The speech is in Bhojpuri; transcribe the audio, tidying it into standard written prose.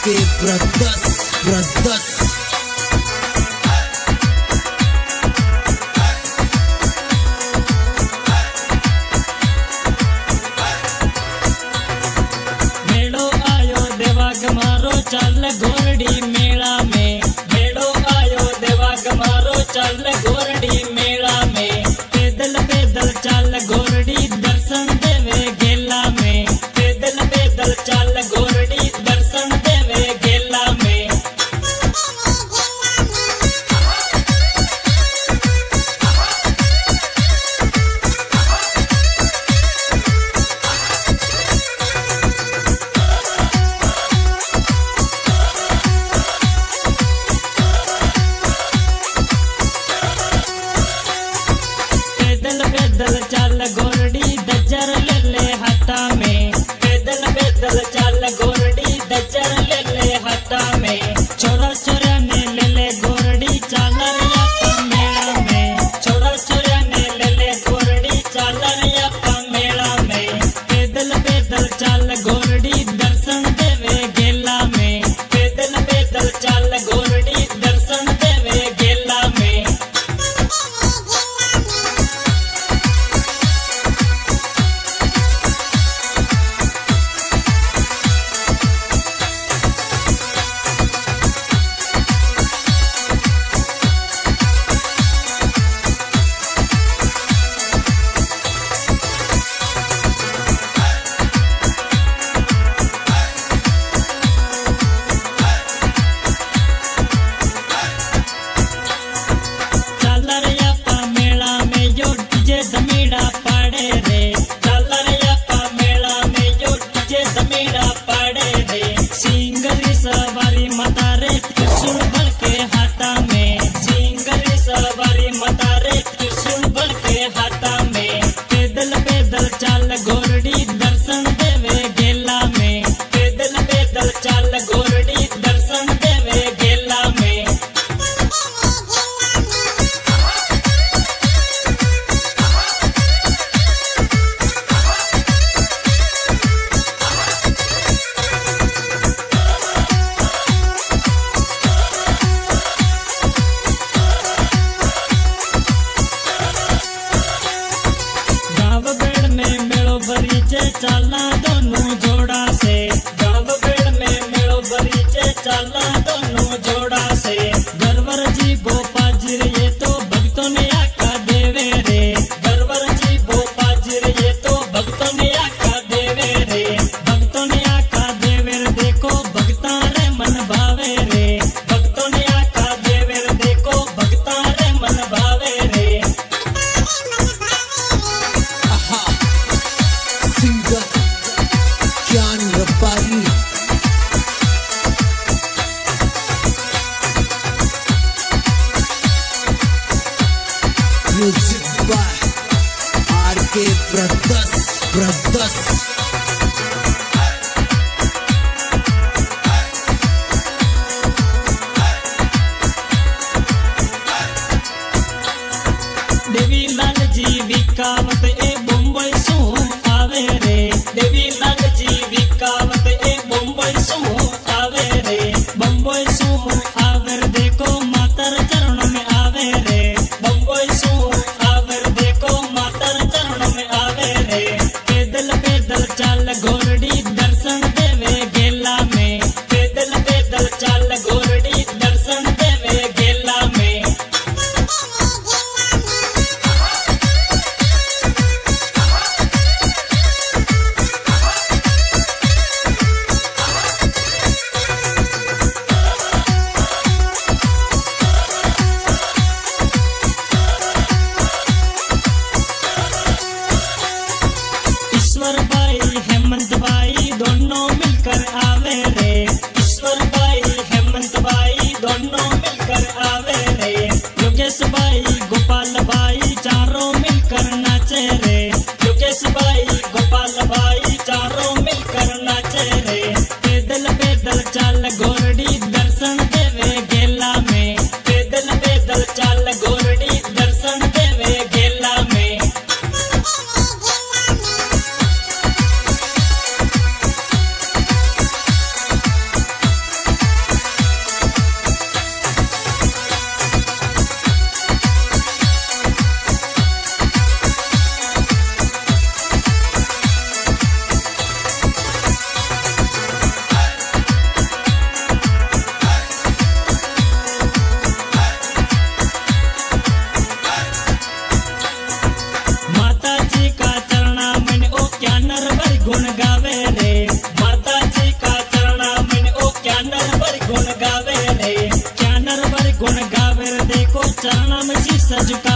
के ब्रदर्स चल गोरडी मेला में भेड़ो आयो देवा गमारो चल गोरडी मेला में पैदल पैदल चल गोरडी दर्शन देवे गेला में पैदल पैदल चल गोरडी दर्शन देवे गेला में पैदल चल गोरडी दज्जर ले ले हाथा में पैदल पैदल चल गोरडी दज्जर ले ले हाथा में छोरा छोरा ने ले ले गोरडी चल रिया मेला में छोरा छोरा ने ले ले गोरडी चल रिया मेला में पैदल पैदल चल गोरडी दर्शन देवे गेला में पैदल पैदल चल गोरडी दर्शन देवे गेला में सिंगरी सवारी मतारे त्रिशूल बल के हाथा में सिंगरी सवारी मतारे त्रिशूल बल के हाथा में पैदल पैदल चल गोरडी दर्शन देवे गेला में पैदल पैदल चल गोरडी दर्शन देवे गेला में चलना दोनों जोड़ा से गाँव बेड़ में मेलो बरीचे चलना दोनों जोड़ा से गरवर जी बोपा जिर ये तो भक्तों ने आका देवे रे गरवर जी बोपा जिर ये तो भक्तों ने आका देवे रे भक्तों ने आका देवे रे देखो भक्ता रे मन भावे रे भक्तों ने आका देवे रे देखो भक्ता रे मन भावे रे म्यूजिक बाय आर के ब्रदर्स देवी लाल जी विकावत ए मुंबई सो आवे रे देवी लाल जी विकावत ए मुंबई सो आवे रे मुंबई सो आवे रे देखो मातर चरण में आवे रे मुंबई सो आवे रे देखो मातर चरण में आवे रे पैदल पैदल चल गोरडी दर्शन देवे गेला में पैदल पैदल चल गोरडी दर्शन देवे गेला में ईश्वर भाई हेमंत भाई दोनों मिलकर आवे रे ईश्वर भाई हेमंत भाई दोनों मिलकर आवे रे योगेश भाई गोपाल भाई चारों मिलकर नाचे रे योगेश भाई गोपाल भाई चारों मिलकर नाचे रे पैदल पैदल चल गोरडी दर्शन देवे गेला में पैदल पैदल चल गोरडी दर्शन देवे गेला में चरणा में शीश झुका